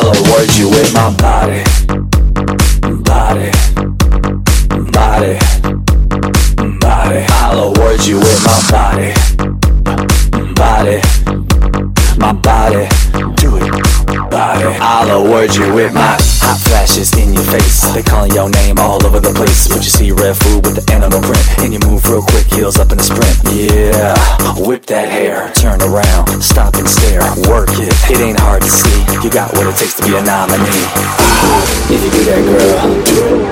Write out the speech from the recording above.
I'll award you with my body. Body. Body. Body. I'll award you with my body. Body. My body. Do it. Body. I'll award you with my hot flashes in your face. They calling your name all over the place, but you see red food with the animal print, and you move real quick, heels up in a sprint. Yeah, whip that hair, turn around, stop and stare, work it. It ain't hard to see, you got what it takes to be a nominee. If you do that, girl, do it.